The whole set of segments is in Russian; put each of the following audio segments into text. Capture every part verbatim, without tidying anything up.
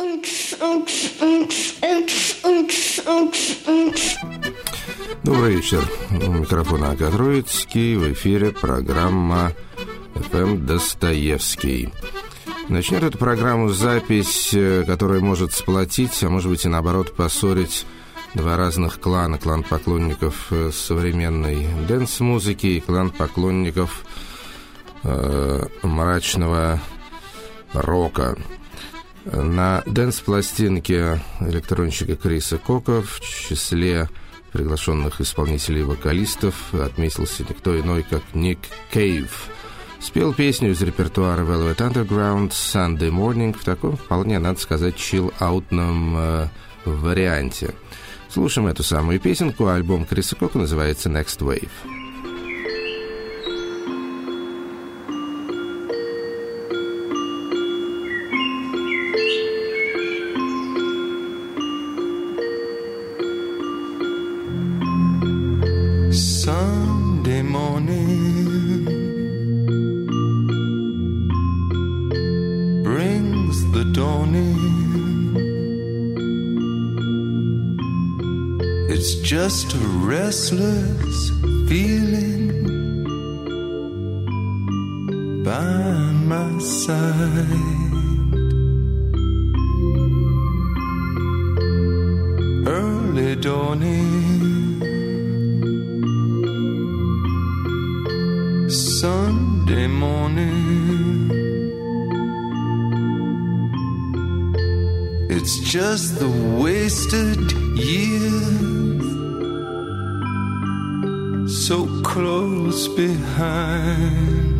Добрый вечер. У микрофона Агат Троицкий. В эфире программа эф эм «Достоевский». Начнет эту программу запись, которая может сплотить, а может быть и наоборот поссорить два разных клана. Клан поклонников современной дэнс-музыки и клан поклонников э, мрачного рока. На дэнс-пластинке электронщика Криса Кока в числе приглашенных исполнителей и вокалистов отметился никто иной, как Ник Кейв. Спел песню из репертуара Velvet Underground «Sunday Morning» в таком, вполне, надо сказать, чилл-аутном э, варианте. Слушаем эту самую песенку. Альбом Криса Кока называется «Next Wave». Sunday morning brings the dawning. It's just a restless feeling by my side. Early dawning, Sunday morning. It's just the wasted years so close behind.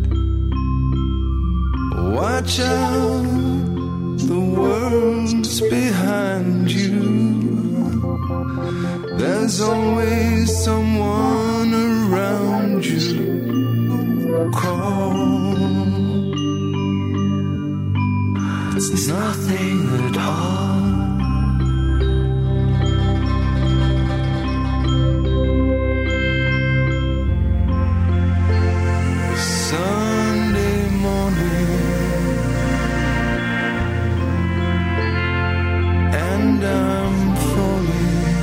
Watch out, the world's behind you. There's always someone around you. Call. It's nothing at all. Sunday morning, and I'm falling.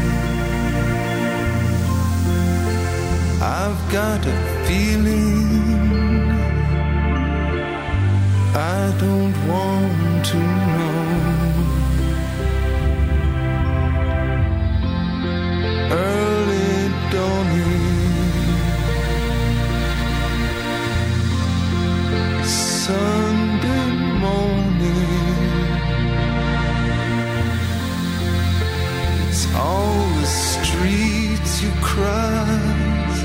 I've got a feeling I don't want to know. Early dawning, Sunday morning. It's all the streets you crossed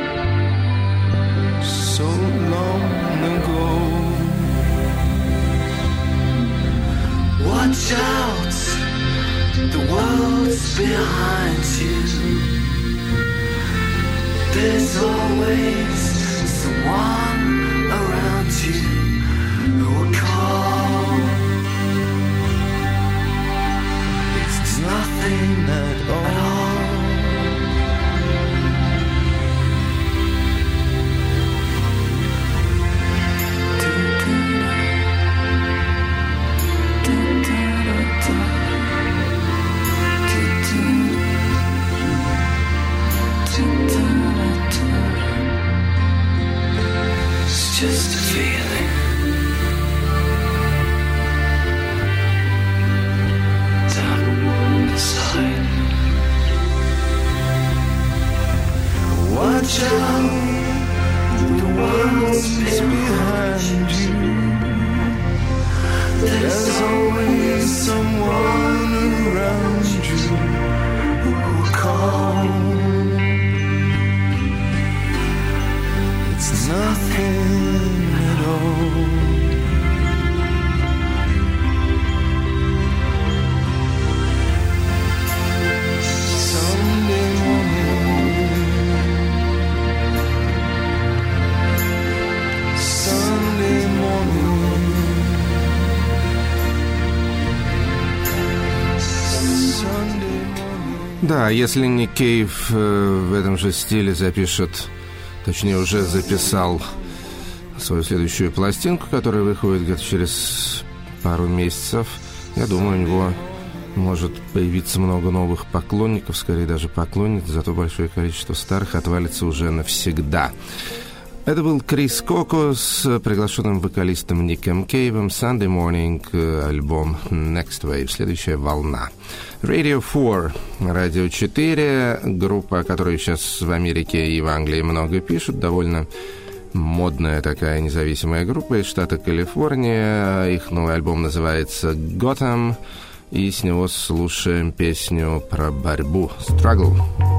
so long ago. Watch out, the world's behind you. There's always someone around you who will call. It's nothing at all. Just a feeling. Down inside. Watch out, the world's behind you. There's always someone around you who will call. It's nothing at all. Sunday morning, Sunday morning, Sunday morning. Да, если Ник Кейв в этом же стиле запишет, точнее уже записал свою следующую пластинку, которая выходит где-то через пару месяцев. Я думаю, у него может появиться много новых поклонников, скорее даже поклонниц, зато большое количество старых отвалится уже навсегда. Это был Крис Коко с приглашенным вокалистом Ником Кейвом. Sunday Morning, альбом Next Wave, следующая волна. Radio four, Радио четыре, группа, о которой сейчас в Америке и в Англии много пишут, довольно модная такая независимая группа из штата Калифорния. Их новый альбом называется Gotham, и с него слушаем песню про борьбу «Struggle».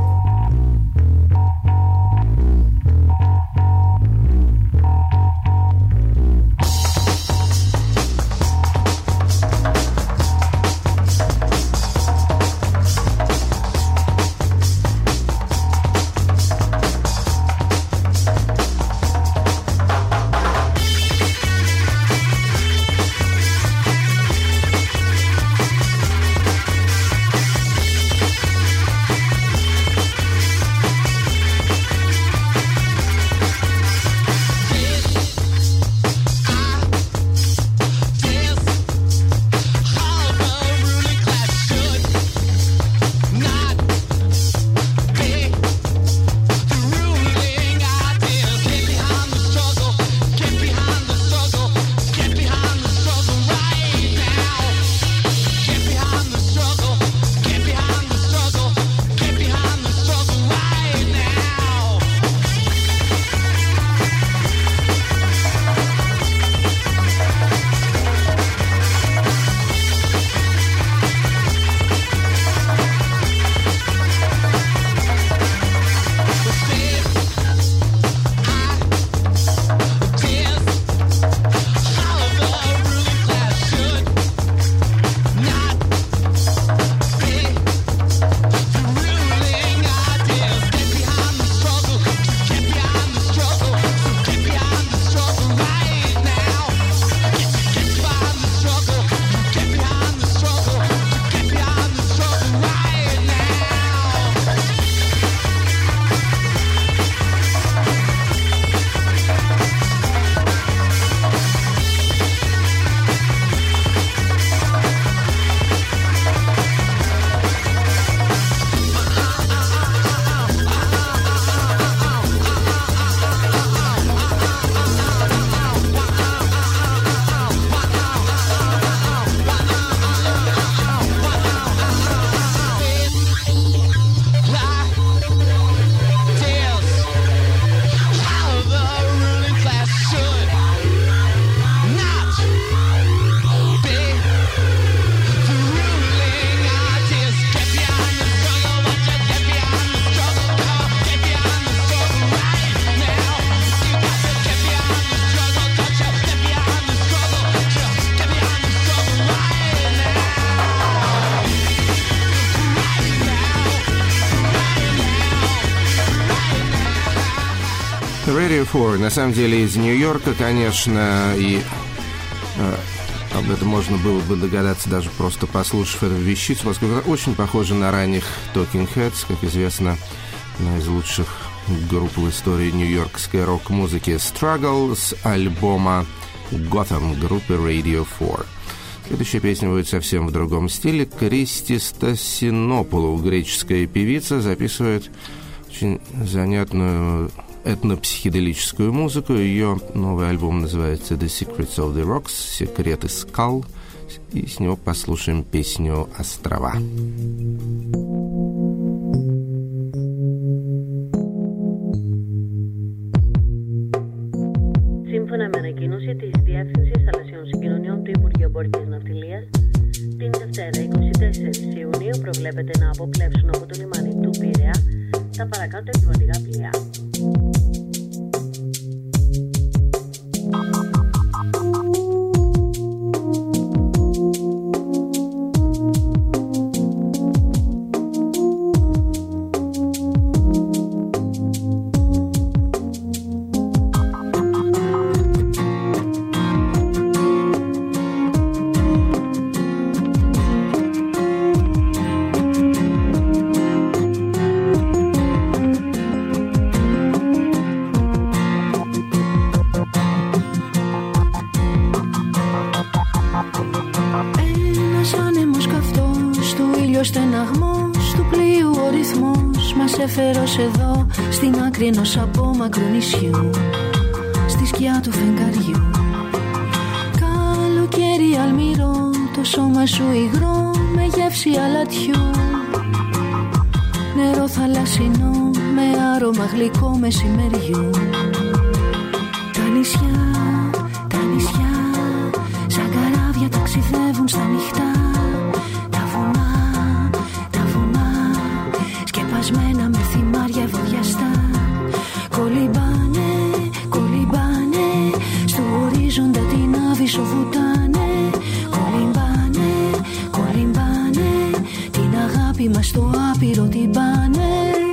Radio four, на самом деле, из Нью-Йорка, конечно, и э, об этом можно было бы догадаться, даже просто послушав эту вещицу, поскольку это очень похоже на ранних Talking Heads, как известно, одна из лучших групп в истории нью-йоркской рок-музыки. Struggle с альбома Gotham группы Radio four. Следующая песня будет совсем в другом стиле. Кристи Стасинопулу, греческая певица, записывает очень занятную этнопсиходелическую музыку. Ее новый альбом называется The Secrets of the Rocks, секреты скал, и с него послушаем песню «Острова». Σύμφωνα με ανακοίνωση της Διεύθυνσης Θαλασσιών Συγκοινωνιών του Υπουργείου Εμπορικής Ναυτιλίας, την Δευτέρα είκοσι τέσσερις Ιουνίου προβλέπεται να αποπλέψουν από το λιμάνι του Πειραιά τα παρακάτω επιβατικά πλοία. Ένας άνεμος καυτός, του ήλιο στεναγμός, του πλοίου ο ρυθμός μας έφερε ως εδώ, στην άκρη ενός απόμακρου νησιού, στη σκιά του φεγγαριού. Καλοκαίρι αλμυρό, το σώμα σου υγρό, με γεύση αλατιού. Νερό θαλασσινό, με άρωμα γλυκό μεσημεριού. Τα νησιά, τα νησιά, σαν καράβια ταξιδεύουν στα νυχτά. Τα βουνά, τα βουνά, σκεπασμένα με θυμάρια ευωδιαστά. Κολυμπάνε, κολυμπάνε, στου ορίζοντα την άβυσσο βουτάνε. Κολυμπάνε, κολυμπάνε, την αγάπη μας στο άπειρο την πάνε.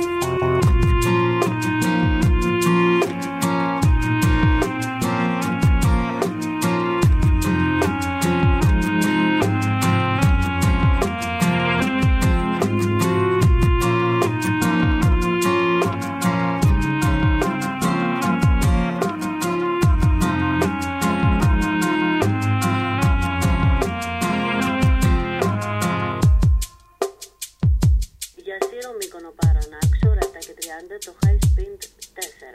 το high speed τέσσερα.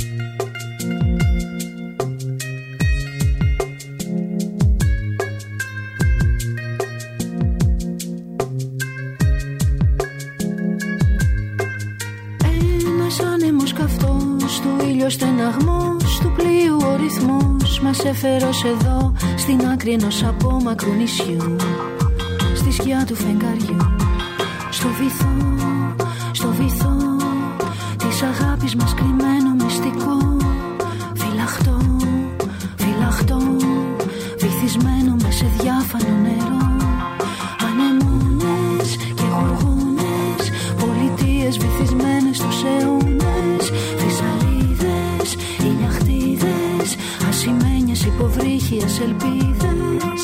Ένας άνεμος καυτός, του ήλιο στεναγμός, του πλοίου ο ρυθμός μας έφερε ως εδώ, στην άκρη ενός απόμακρου νησιού, στη σκιά του φεγγαριού. Στο βυθό, στο βυθό της αγάπης μας κρυμμένο μυστικό, φυλαχτό, φυλαχτό, βυθισμένο μες σε διάφανο νερό. Ανεμόνες και γοργόνες, πολιτείες βυθισμένες στους αιώνες, φυσαλίδες, ηλιαχτίδες, ασημένιες υποβρύχιες ελπίδες.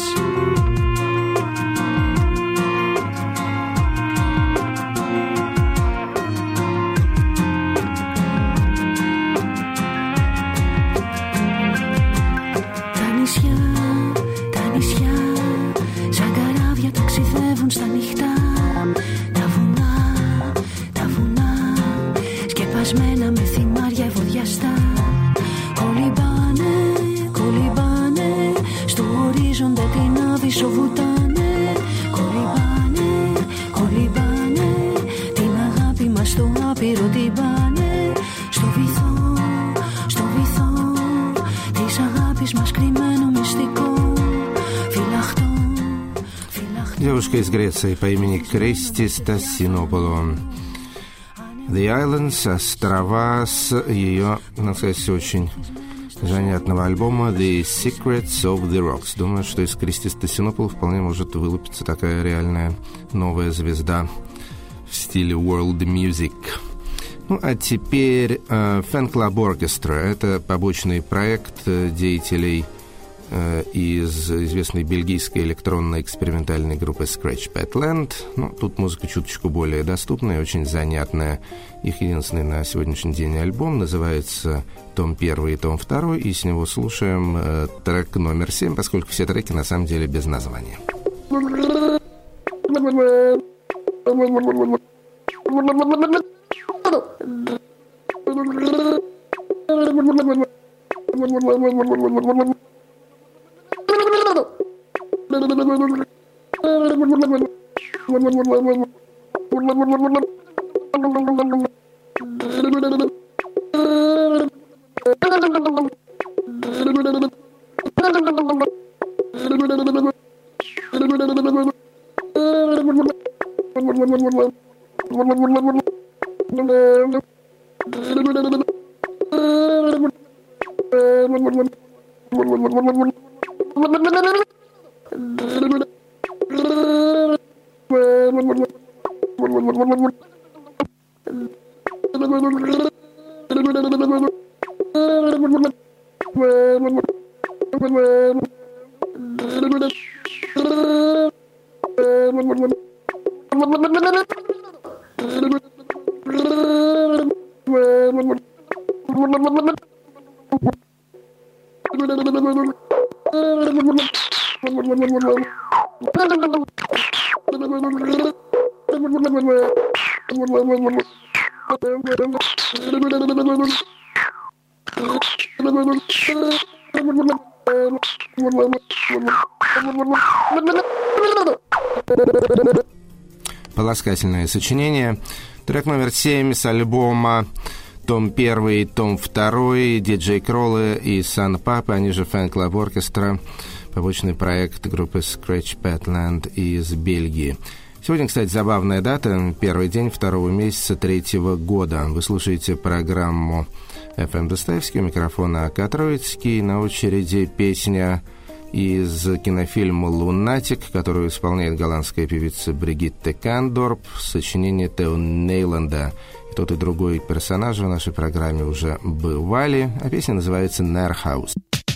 Στα νυχτά, τα βουνά, τα βουνά, σκεπασμένα με θυμάρια ευωδιαστά. Κολυμπάνε, κολυμπάνε, στο ορίζοντα την άβυσσο βουτάνε. Κολυμπάνε, κολυμπάνε, την αγάπη μας στο άπειρο την πάνε. Στο βυθό, στο βυθό της αγάπης μας κρυμμένο μυστικό, φυλαχτό. Девушка из Греции по имени Крести Стасинополу. The Islands, острова, с ее, надо сказать, очень занятного альбома The Secrets of the Rocks. Думаю, что из Крести Стасинополу вполне может вылупиться такая реальная новая звезда в стиле world music. Ну, а теперь uh, Fan Club Orchestra. Это побочный проект деятелей из известной бельгийской электронной экспериментальной группы Scratch Padland. Ну, тут музыка чуточку более доступная, очень занятная. Их единственный на сегодняшний день альбом называется «Том первый» и «Том второй», и с него слушаем э, трек номер семь, поскольку все треки на самом деле без названия. Полоскательное сочинение. Трек номер семь с альбома том первый, том второй, диджей Кроллы и Сан Папа, они же Fan Club Orchestra, побочный проект группы Scratch Petland из Бельгии. Сегодня, кстати, забавная дата, первый день второго месяца третьего года. Вы слушаете программу эф эм Достоевский, у микрофона Ака Троицкий, на очереди песня из кинофильма «Лунатик», которую исполняет голландская певица Бригитте Кандорп, сочинение Тео Нейланда. И тот, и другой персонажи в нашей программе уже бывали, а песня называется «Нерхаус».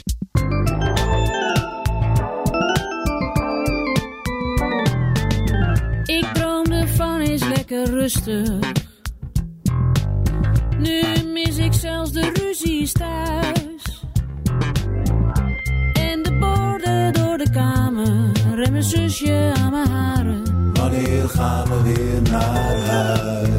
Ik droomde van eens lekker rustig. Nu mis ik zelfs de ruzies thuis. En de borden door de kamer. En mijn zusje aan mijn haren. Wanneer gaan we weer naar huis?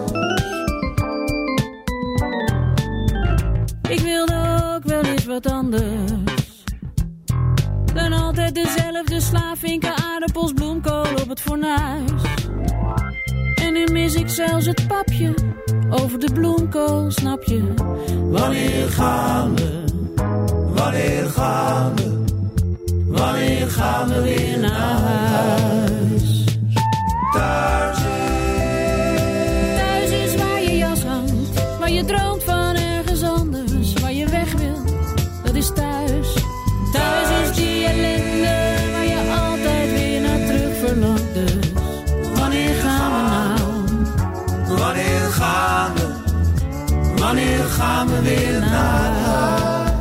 Ik wilde ook wel eens wat anders dan altijd dezelfde slaafvinken, aardappels, bloemkool op het fornuis. En nu mis ik zelfs het papje over de bloemkool, snap je? Wanneer gaan we? Wanneer gaan we? Wanneer gaan we weer naar huis? Thuis is. Thuis is waar je jas hangt, waar je droomt van ergens anders, waar je weg wil, dat is thuis. Thuis is die ellende waar je altijd weer naar terug verlangt. Dus wanneer gaan we nou? Wanneer gaan we? Wanneer gaan we weer naar huis?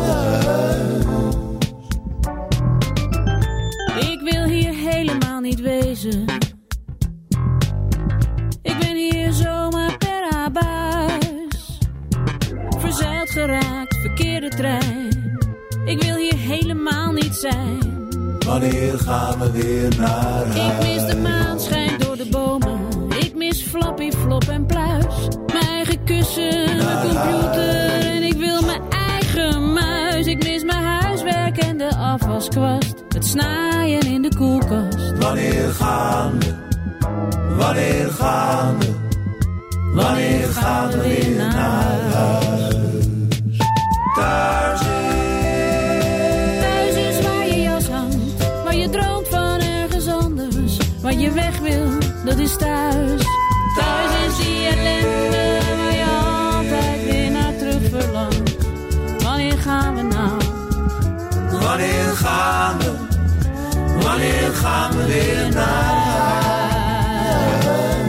Ik wil hier helemaal niet wezen. Ik ben hier zomaar per abuis. Verzeild geraakt, verkeerde trein. Ik wil hier helemaal niet zijn. Wanneer gaan we weer naar huis? Ik mis de maan schijnt door de bomen. Ik mis Flappy, Flop en Pluis. Mijn eigen kussen, mijn computer. En ik wil mijn eigen muis. Ik mis mijn huiswerk en de afwaskwast. Het snaaien in de koelkast. Wanneer gaan we? Wanneer gaan we? Wanneer gaan we weer naar huis? Thuis is. Thuis is waar je jas hangt, waar je droomt van ergens anders, waar je weg wil, dat is thuis. Thuis is die ellende waar je altijd weer naar terug verlangt. Wanneer gaan we nou? Wanneer gaan we? Wanneer gaan we weer naar huis?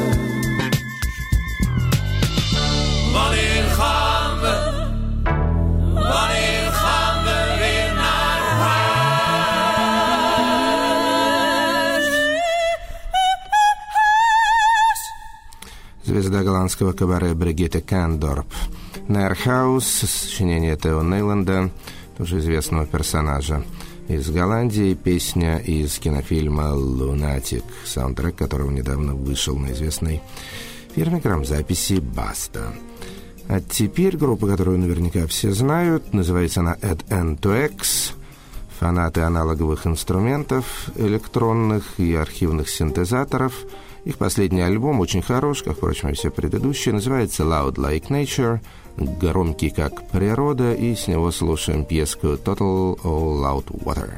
Wanneer gaan we? Wanneer gaan we weer naar huis? Звезда голландского кабаре Бригитте Кандорп. Нерхаус, сочинение Тео Нейланда, тоже известного персонажа из Голландии, песня из кинофильма «Лунатик», саундтрек которого недавно вышел на известной фирме грамзаписи «Баста». А теперь группа, которую наверняка все знают, называется она Add N to X. Фанаты аналоговых инструментов, электронных и архивных синтезаторов. Их последний альбом очень хорош, как, впрочем, и все предыдущие, называется «Loud Like Nature», громкий как природа, и с него слушаем пьеску «Total All Out Water».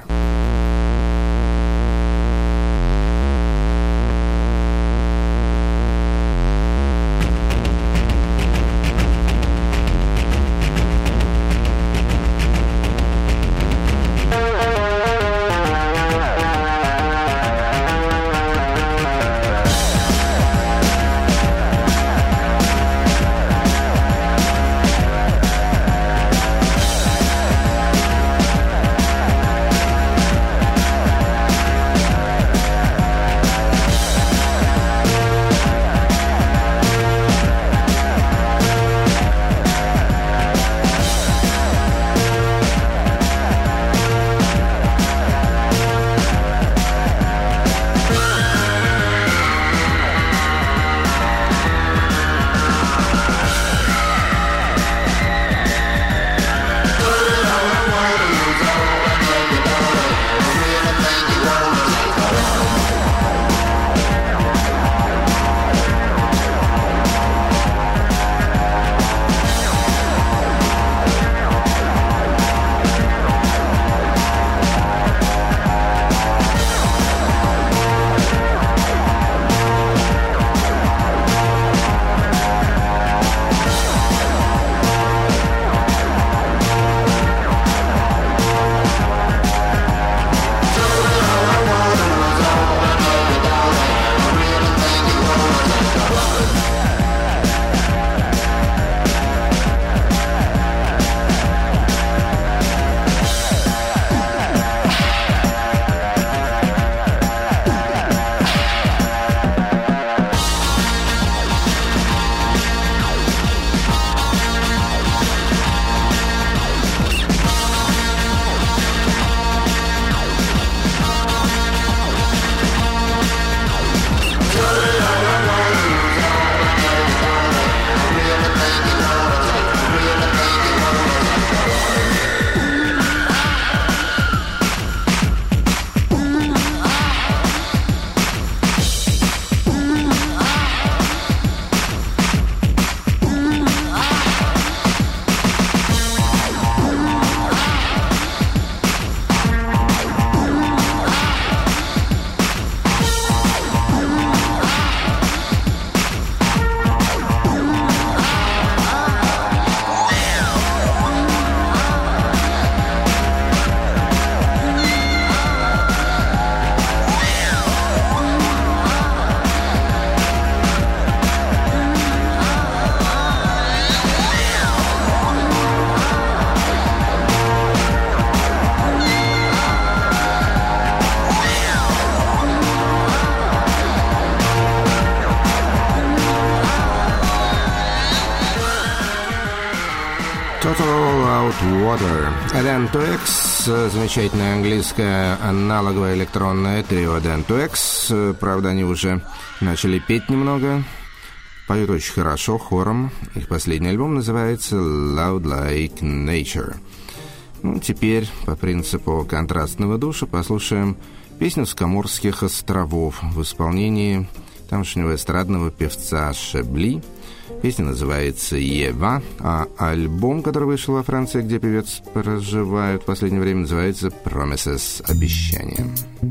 Bottle Out Water. Dan two X, замечательное английское аналоговое электронное трио Dan two X. Правда, они уже начали петь немного. Поют очень хорошо, хором. Их последний альбом называется Loud Like Nature. Ну, теперь, по принципу контрастного душа, послушаем песню с Коморских островов в исполнении тамошнего эстрадного певца Шебли. Песня называется «Ева», а альбом, который вышел во Франции, где певец проживает в последнее время, называется «Promises», «Обещания».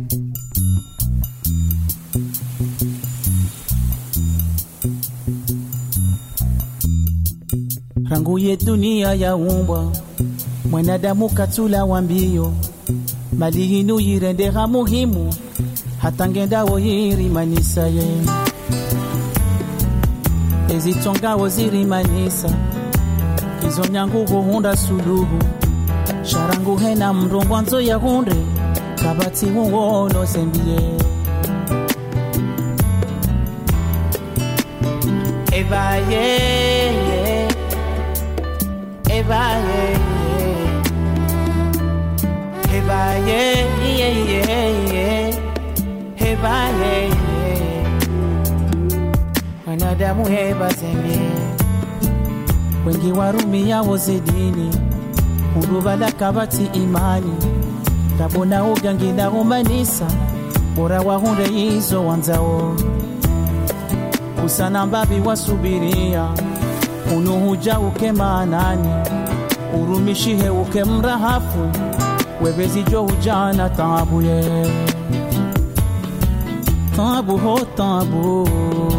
Rangu ye dunia ya umbwa mwanadamu katula wa mbio mali hinu yirendera muhimu hata ngenda wohiri manisa ye ezitonga woziri manisa kizonyangu kuhunda suluhu sharangu hena mrongwanzo ya hunde kabati huono sembie Eva ye Eva ye Eva ye Eva ye wanadamu heba zembie wengi warumia wozedini urubala kabati imani kabona ugangi na umanisa bora wahunde hizo wanzao usana mbabi wasubiria unuhuja ukema nani urumishihe ukemrahafu webezi jo ujana tabu ye tabu ho tabu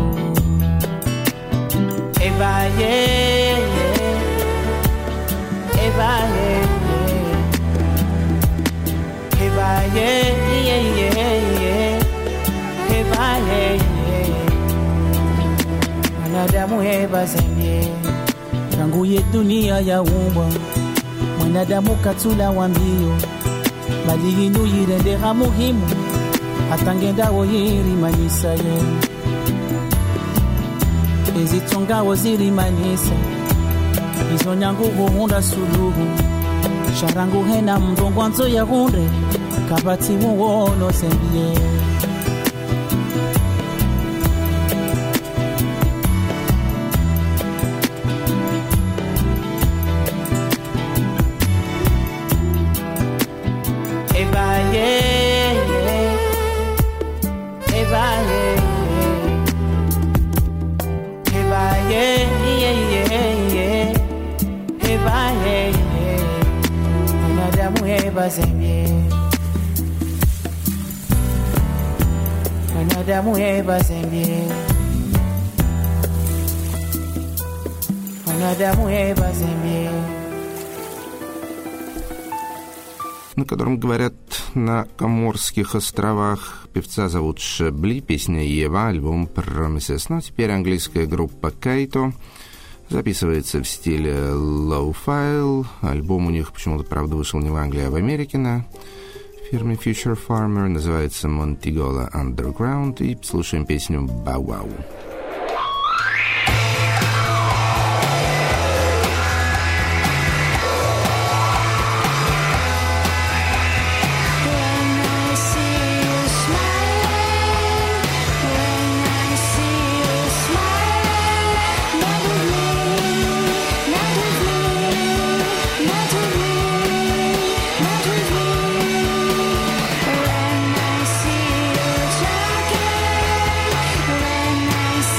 Eva ye Eva ye Eva ye Eva ye Mwanadamu heba zembie Rangu ye dunia ya umbwa mwanadamu katula wa mbio mali hinu yirendera muhimu hata ngenda wohiri manisa ye ezitonga woziri manisa izonyangu huhunda suluhu sharangu hena mrongwanzo ya hunde kabati huono sembie Wanadamu heba zembie Wanadamu heba zembie На котором говорят на Коморских островах. Певца зовут Шебли, песня «Ева», альбом «Promises». Ну, теперь английская группа Kaito записывается в стиле low-file. Альбом у них почему-то, правда, вышел не в Англии, а в Америке на фирме Future Farmer. Называется Montigola Underground. И слушаем песню «Bow Wow». When I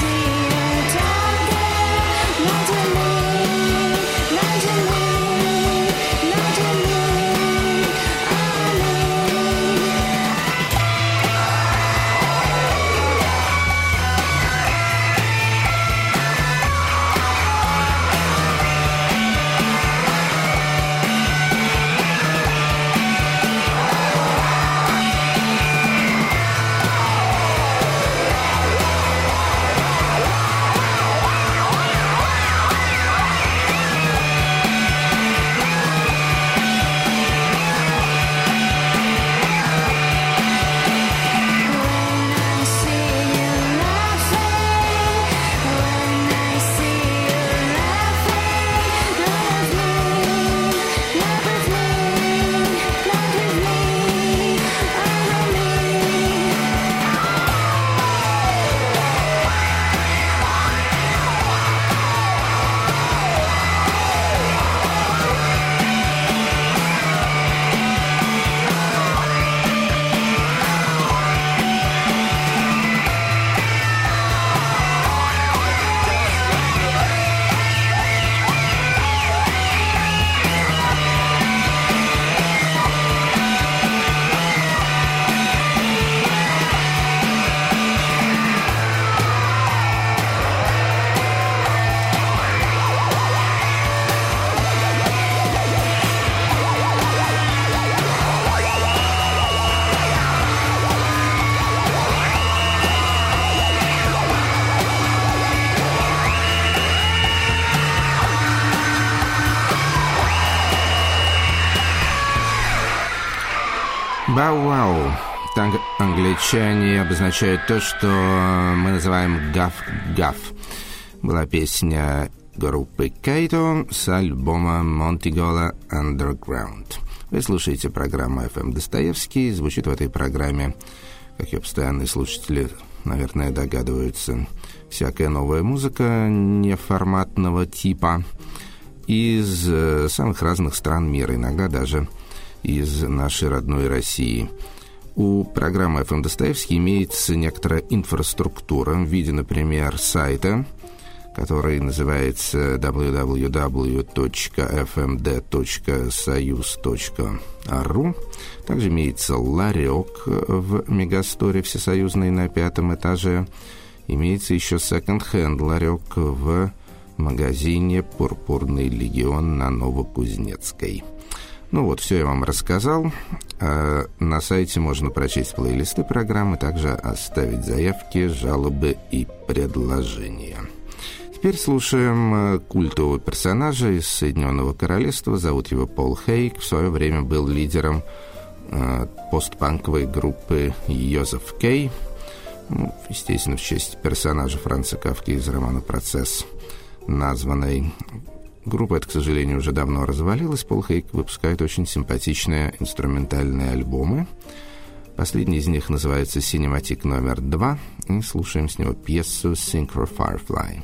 Бау-вау. Так англичане обозначают то, что мы называем гаф-гаф. Была песня группы Кейто с альбома Монтигола Underground. Вы слушаете программу эф эм Достоевский. Звучит в этой программе, как ее постоянные слушатели, наверное, догадываются, всякая новая музыка неформатного типа из самых разных стран мира, иногда даже из нашей родной России. У программы эф эм Достоевский имеется некоторая инфраструктура в виде, например, сайта, который называется дабл ю дабл ю дабл ю точка эф эм дэ точка союз точка ру. Также имеется ларек в Мегасторе всесоюзной на пятом этаже. Имеется еще секонд-хенд ларек в магазине «Пурпурный легион» на Новокузнецкой. Ну вот, все я вам рассказал. На сайте можно прочесть плейлисты программы, также оставить заявки, жалобы и предложения. Теперь слушаем культового персонажа из Соединенного Королевства. Зовут его Пол Хейг. В свое время был лидером постпанковой группы Йозеф Кей. Ну, естественно, в честь персонажа Франца Кафки из романа «Процесс» названной. Группа эта, к сожалению, уже давно развалилась. Пол Хейг выпускает очень симпатичные инструментальные альбомы. Последний из них называется «Cinematic номер два». И слушаем с него пьесу «Sing for Firefly».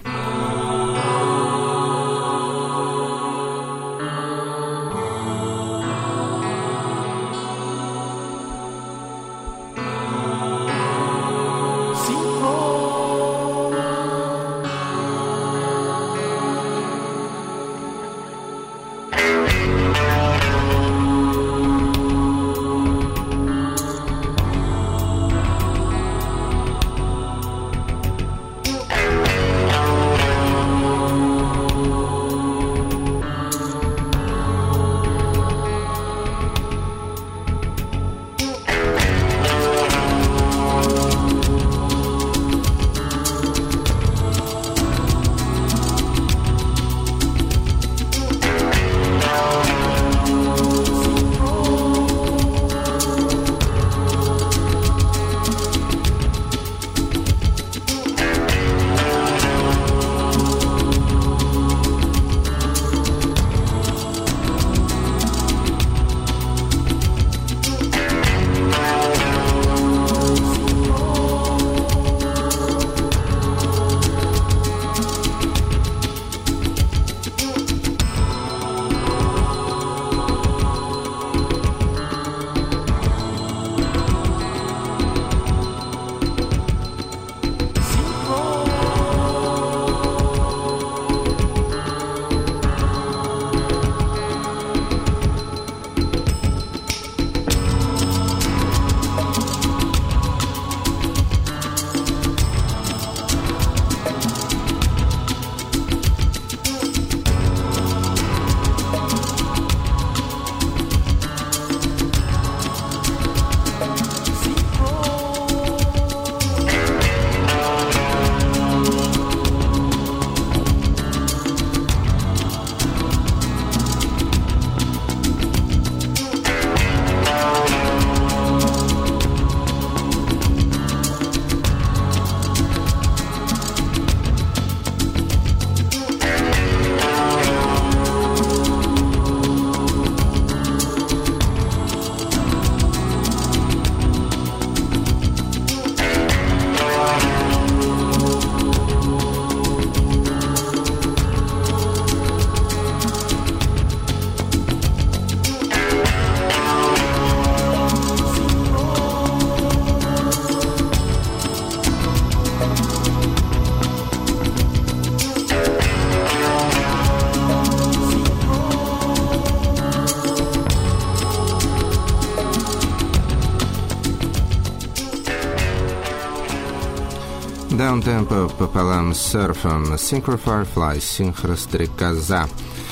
Даунтемпо пополам с серфом, Sing for Firefly, синхрострекоза.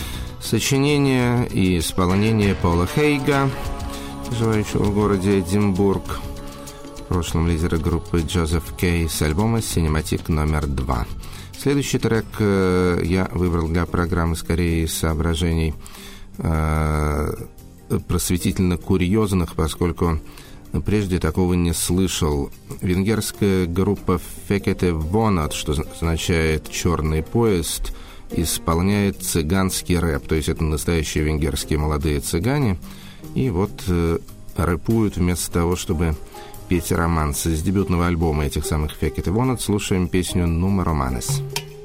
Сочинение и исполнение Пола Хейга, живущего в городе Эдинбург, в прошлом лидера группы Джозеф Кей, с альбома «Cinematic номер два». Следующий трек я выбрал для программы скорее из соображений просветительно-курьезных, поскольку прежде такого не слышал. Венгерская группа Fekete Vonat, что означает «черный поезд», исполняет цыганский рэп, то есть это настоящие венгерские молодые цыгане, и вот э, рэпуют вместо того, чтобы петь романсы. С дебютного альбома этих самых Fekete Vonat слушаем песню «Numa Romanes».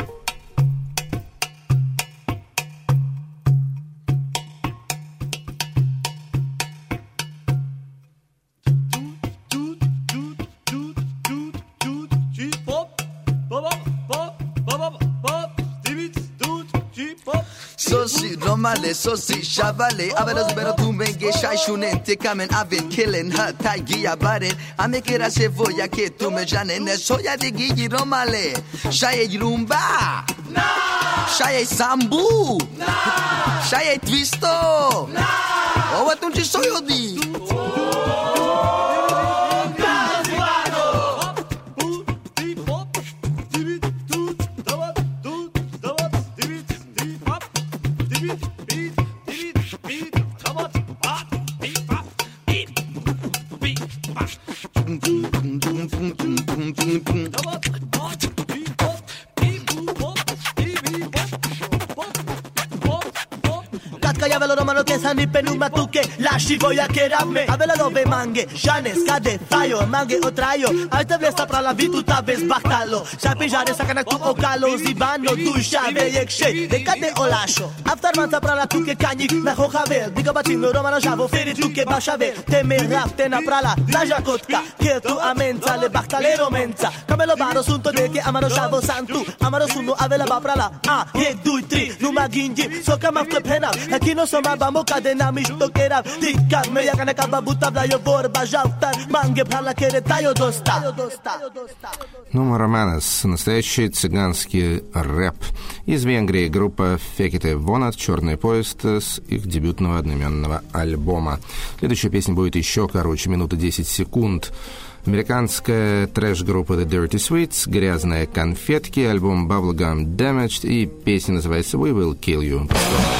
Romale, sosi, shavale, avelos better tu menge, shai shunente, kamen, I've been killing her, tai gia baden, I make it as if voya ke tu me jane, ne soya de gigi romale, shai rumba, no, shai sambu, no, shai twisto, no, oh, what don't you so you di? Ni penuma tu che lasci voglia che ramme avela dove manghe jane scade faio manghe o traio alte vesta pra la vituta bez bachtalo sape jare sakana tu o calo zibano tu shave yekshe de cade o lascio after manza pra la tu che cagni na hojavel diga batino romano javo feri tu che bashave te me rafte na pra la la jakotka che tu amenza le bachtalero menza camelo baro sunto de che amaro javo santu amaro suno avela ba pra la ah ye due tre numa gingi so kama pena aqui no soma bambo cadena misto que era tika me ya kana kaba buta bla yo borba jauta манге прала кере тайо доста. Numa Romanes, настоящий цыганский рэп. Из Венгрии группа Fekete Vonat, «Черный поезд» с их дебютного одноименного альбома. Следующая песня будет еще короче, минута десять секунд. Американская трэш-группа The Dirty Sweets, «Грязные конфетки», альбом Bubblegum Damaged, и песня называется We Will Kill You.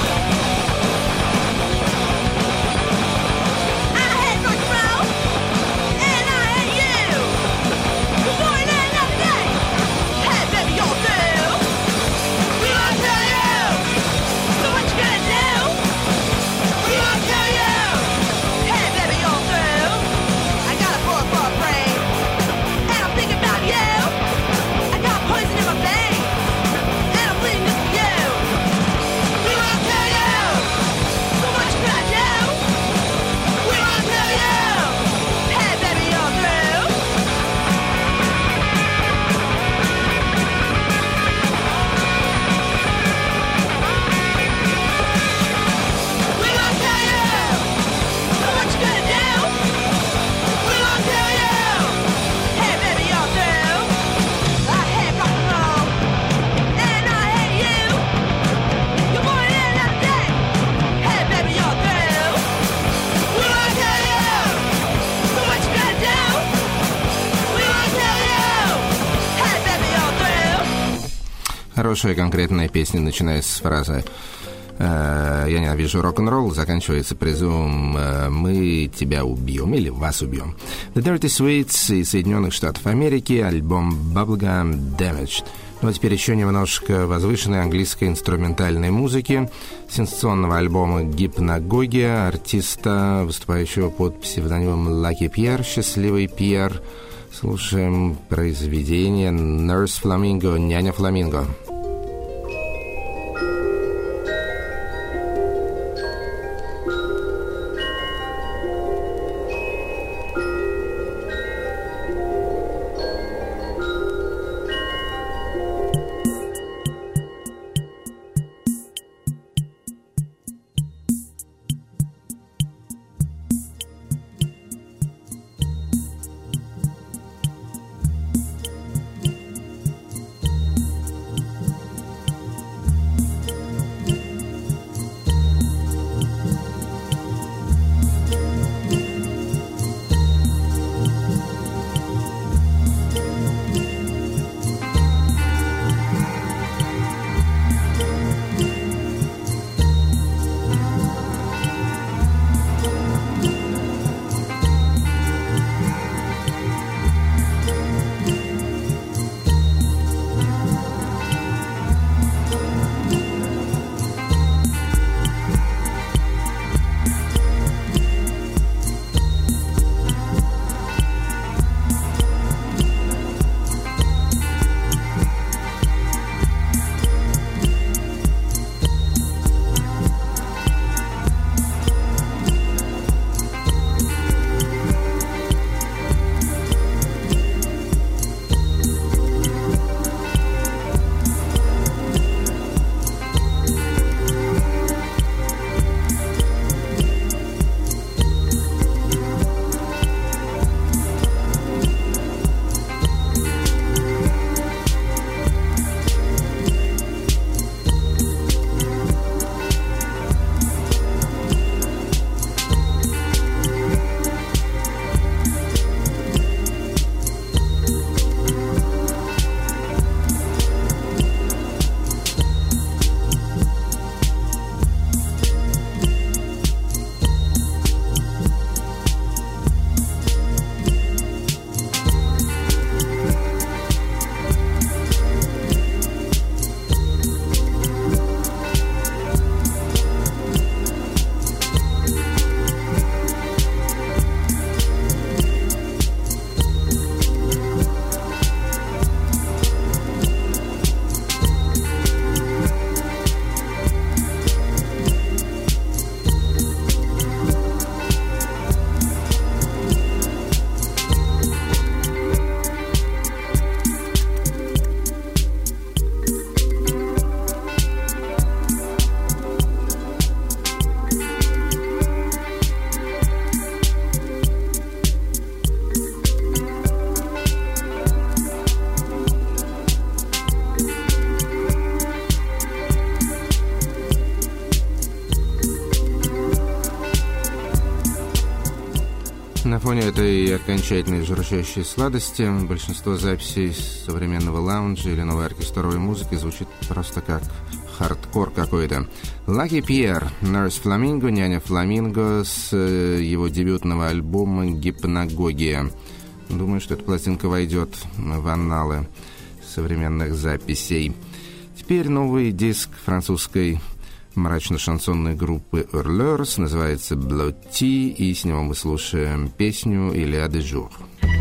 Хорошая конкретная песня, начиная с фразы «Я ненавижу рок-н-ролл», заканчивается призывом «Мы тебя убьем» или «Вас убьем». The Dirty Sweets из Соединенных Штатов Америки, альбом Bubblegum Damaged. Ну а теперь еще немножко возвышенной английской инструментальной музыки, сенсационного альбома «Гипнагогия», артиста, выступающего под псевдонимом Lucky Pierre, «Счастливый Пьер». Слушаем произведение «Nurse Flamingo», «Няня Фламинго». фоне этой окончательной журчащей сладости большинство записей современного лаунжа или новой оркестровой музыки звучит просто как хардкор какой-то. Lucky Pierre, Nurse Flamingo, няня Фламинго с его дебютного альбома «Гипногогия». Думаю, что эта пластинка войдет в анналы современных записей. Теперь новый диск французской мрачно-шансонной группы Hurleurs, называется Blotti, и с него мы слушаем песню «Il y a des jours».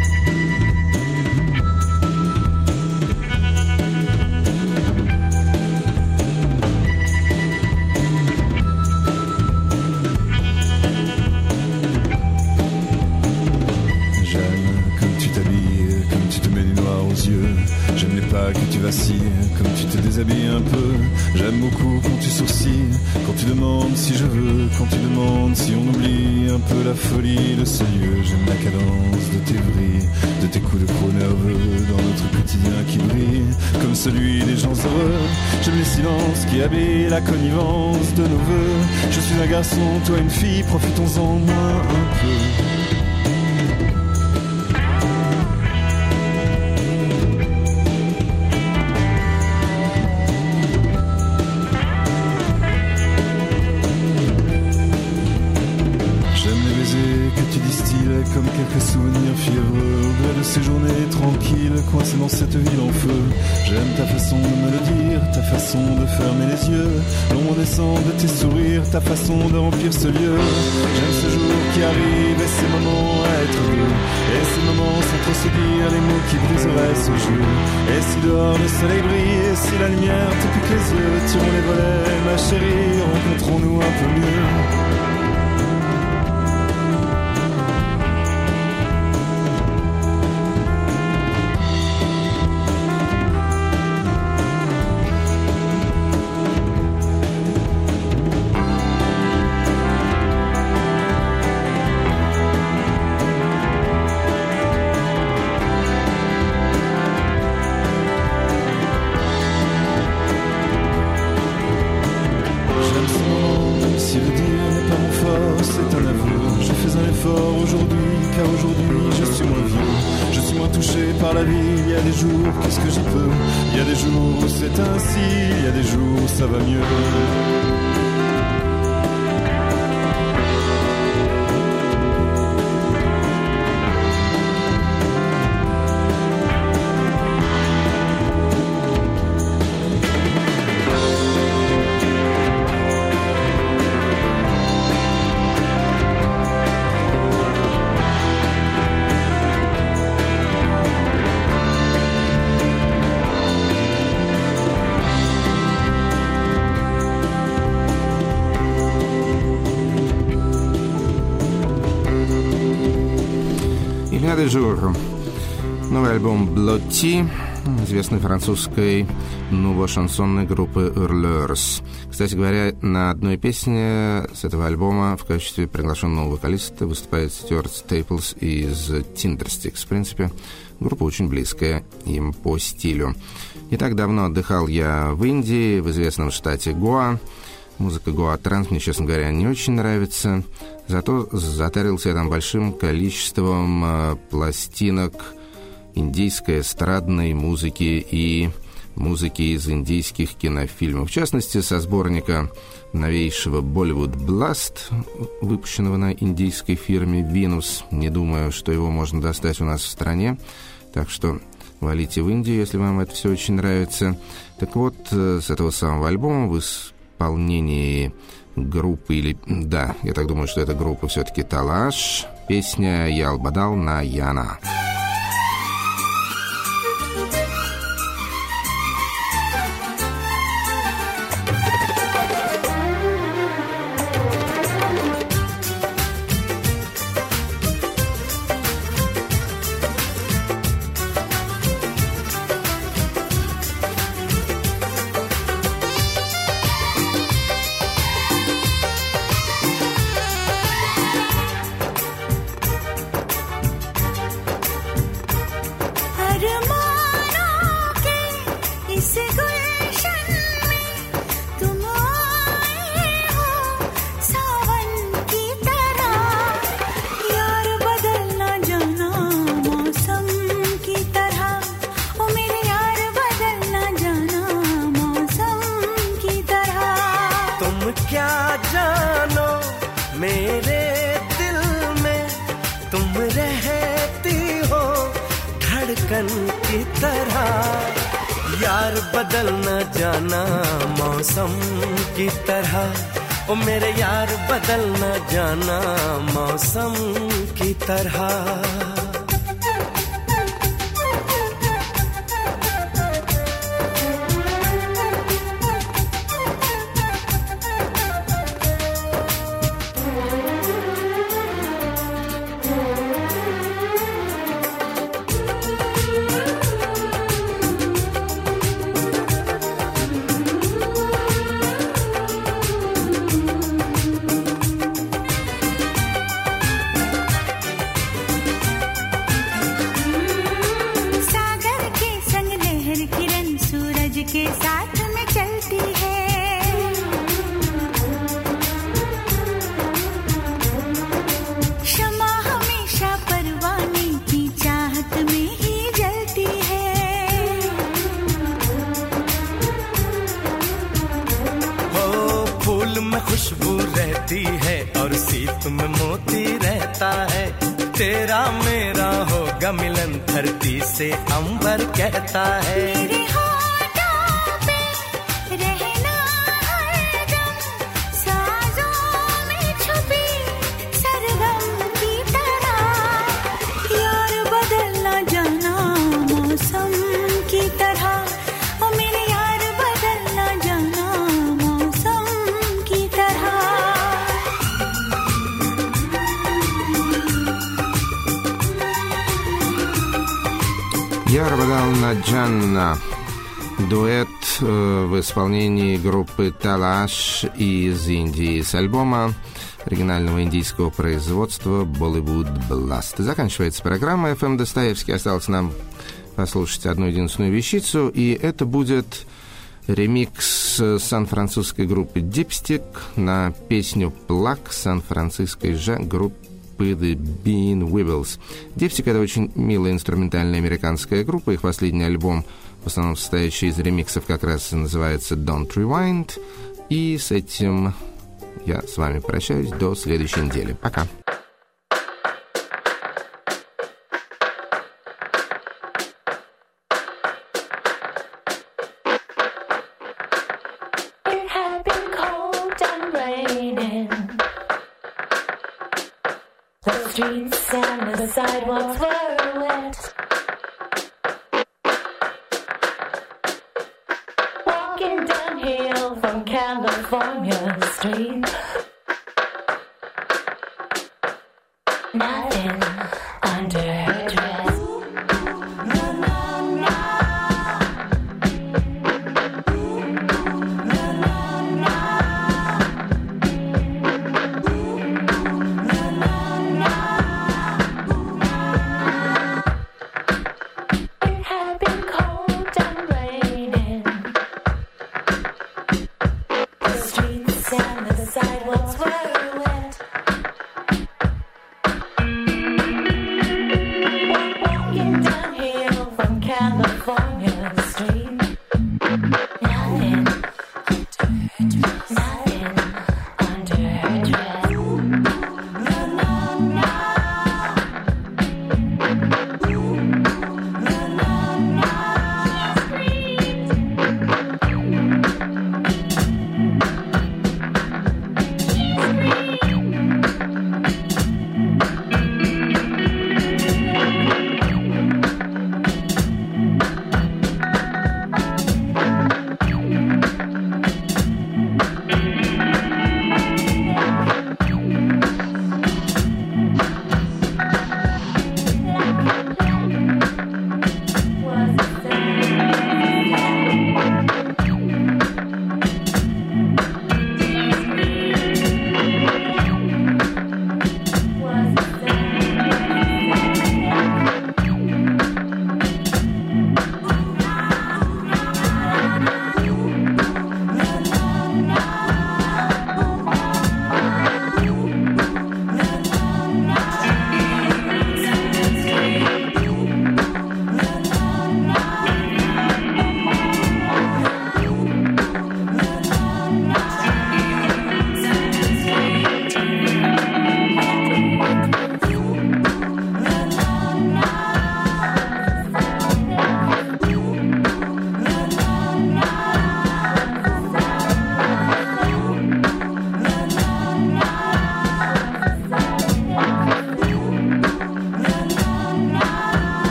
J'aime les pas que tu vacilles, comme tu te déshabilles un peu. J'aime beaucoup quand tu sourcilles, quand tu demandes si je veux, quand tu demandes si on oublie un peu la folie de ce lieu. J'aime la cadence de tes vrilles, de tes coups de croc nerveux dans notre quotidien qui brille comme celui des gens heureux. J'aime les silences qui habillent la connivence de nos voeux. Je suis un garçon, toi une fille, profitons-en moins un peu. Comme quelques souvenirs fiévreux au gré de ces journées tranquilles coincées dans cette ville en feu. J'aime ta façon de me le dire, ta façon de fermer les yeux, l'ombre descend de tes sourires, ta façon de remplir ce lieu. J'aime ce jour qui arrive et ces moments à être deux, et ces moments sans trop se dire les mots qui briseraient ce jour. Et si dehors le soleil brille, et si la lumière te pique les yeux, tirons les volets ma chérie, rencontrons-nous un peu mieux. Qu'est-ce que j'y peux? Il y a des jours où c'est ainsi, il y a des jours où ça va mieux. Новый альбом Blotti, известной французской ново-шансонной группы Hurleurs. Кстати говоря, на одной песне с этого альбома в качестве приглашенного вокалиста выступает Стюарт Стейплс из Tindersticks. В принципе, группа очень близкая им по стилю. Не так давно отдыхал я в Индии, в известном штате Гоа. Музыка Гоа-транс мне, честно говоря, не очень нравится. Зато затарился я там большим количеством э, пластинок индийской эстрадной музыки и музыки из индийских кинофильмов. В частности, со сборника новейшего Bollywood Blast, выпущенного на индийской фирме Venus. Не думаю, что его можно достать у нас в стране. Так что валите в Индию, если вам это все очень нравится. Так вот, э, с этого самого альбома в исполнении группы, или, да, я так думаю, что это группа все-таки Талаш, песня «Ял Бадал на Яна». तरह यार बदल न जाना मौसम की तरह ओ मेरे यार बदल न जाना मौसम की तरह के साथ में चलती है शमा हमेशा परवाने की चाहत में ही जलती है हो फूल में खुशबू रहती है और सीप में मोती रहता है तेरा मेरा होगा मिलन धरती से अंबर कहता है Я Рабадална Джанна, дуэт в исполнении группы Талаш из Индии с альбома оригинального индийского производства Bollywood Blast. Заканчивается программа эф эм Достоевский. Осталось нам послушать одну единственную вещицу, и это будет ремикс сан-французской группы Dipstick на песню «Плак» сан-франциской же группы The Bean Weevils. Dipstick — это очень милая инструментальная американская группа. Их последний альбом, в основном состоящий из ремиксов, как раз называется Don't Rewind. И с этим я с вами прощаюсь до следующей недели. Пока. Streets and the sidewalks were wet. Walking downhill from California Street. Nothing under her dress. California Street.